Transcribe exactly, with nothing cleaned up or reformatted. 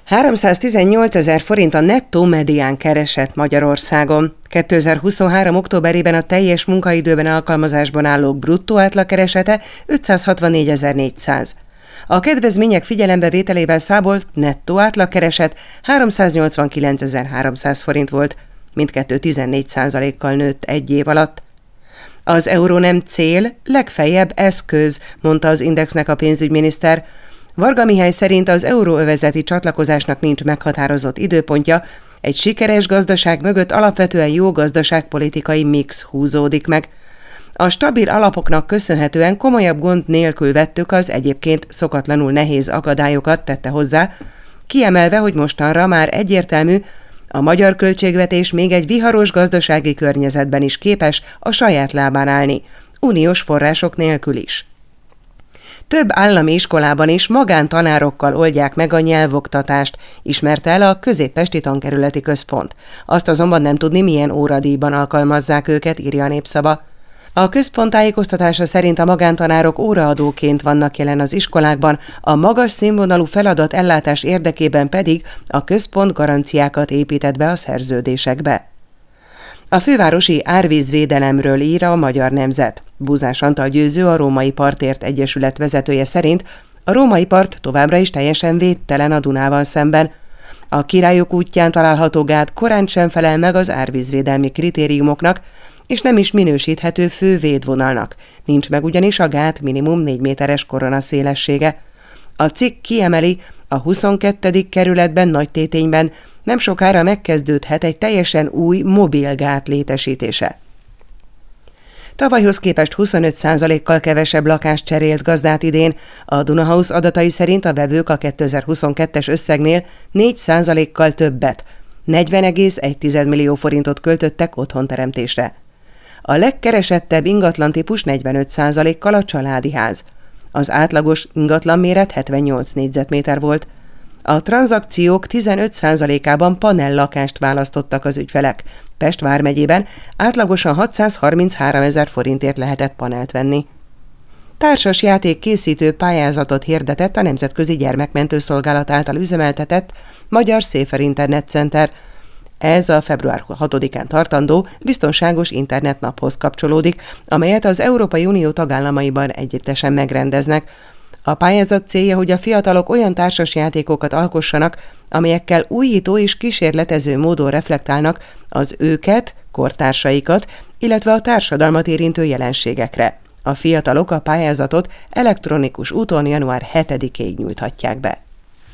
háromszáztizennyolcezer forint a nettó medián kereset Magyarországon. kétezer-huszonhárom. októberében a teljes munkaidőben alkalmazásban állók bruttó átlagkeresete ötszázhatvannégy-ezernégyszáz. A kedvezmények figyelembevételével számolt nettó átlagkereset háromszáznyolcvankilencezer-háromszáz forint volt, mindkettő tizennégy százalékkal nőtt egy év alatt. Az euró nem cél, legfeljebb eszköz, mondta az Indexnek a pénzügyminiszter. Varga Mihály szerint az euróövezeti csatlakozásnak nincs meghatározott időpontja, egy sikeres gazdaság mögött alapvetően jó gazdaságpolitikai mix húzódik meg. A stabil alapoknak köszönhetően komolyabb gond nélkül vettük az egyébként szokatlanul nehéz akadályokat, tette hozzá, kiemelve, hogy mostanra már egyértelmű, a magyar költségvetés még egy viharos gazdasági környezetben is képes a saját lábán állni, uniós források nélkül is. Több állami iskolában is magántanárokkal oldják meg a nyelvoktatást, ismerte el a Középpesti Tankerületi Központ. Azt azonban nem tudni, milyen óradíjban alkalmazzák őket, írja a Népszava. A központ tájékoztatása szerint a magántanárok óraadóként vannak jelen az iskolákban, a magas színvonalú feladat ellátás érdekében pedig a központ garanciákat épített be a szerződésekbe. A fővárosi árvízvédelemről ír a Magyar Nemzet. Búzás Antal Győző, a Római Partért Egyesület vezetője szerint a római part továbbra is teljesen védtelen a Dunával szemben. A Királyok útján található gát korán sem felel meg az árvízvédelmi kritériumoknak, és nem is minősíthető fő védvonalnak. Nincs meg ugyanis a gát minimum négy méteres koronaszélessége. A cikk kiemeli, a huszonkettedik kerületben Nagytétényben nem sokára megkezdődhet egy teljesen új mobil gát létesítése. Tavalyhoz képest huszonöt százalékkal kevesebb lakást cserélt gazdát idén. A Dunahouse adatai szerint a vevők a kétezer-huszonkettes összegnél négy százalékkal többet, negyven egész egy millió forintot költöttek otthonteremtésre. A legkeresettebb ingatlan típus negyvenöt százalékkal a családi ház. Az átlagos ingatlan méret hetvennyolc négyzetméter volt. A tranzakciók tizenöt százalékában panel lakást választottak az ügyfelek. Pest vármegyében átlagosan hatszázharmincháromezer forintért lehetett panelt venni. Társas játék készítő pályázatot hirdetett a Nemzetközi Gyermekmentő Szolgálat által üzemeltetett Magyar Safer Internet Center. Ez a február hatodikán tartandó biztonságos internetnaphoz kapcsolódik, amelyet az Európai Unió tagállamaiban együttesen megrendeznek. A pályázat célja, hogy a fiatalok olyan társasjátékokat alkossanak, amelyekkel újító és kísérletező módon reflektálnak az őket, kortársaikat, illetve a társadalmat érintő jelenségekre. A fiatalok a pályázatot elektronikus úton január hetedikéig nyújthatják be.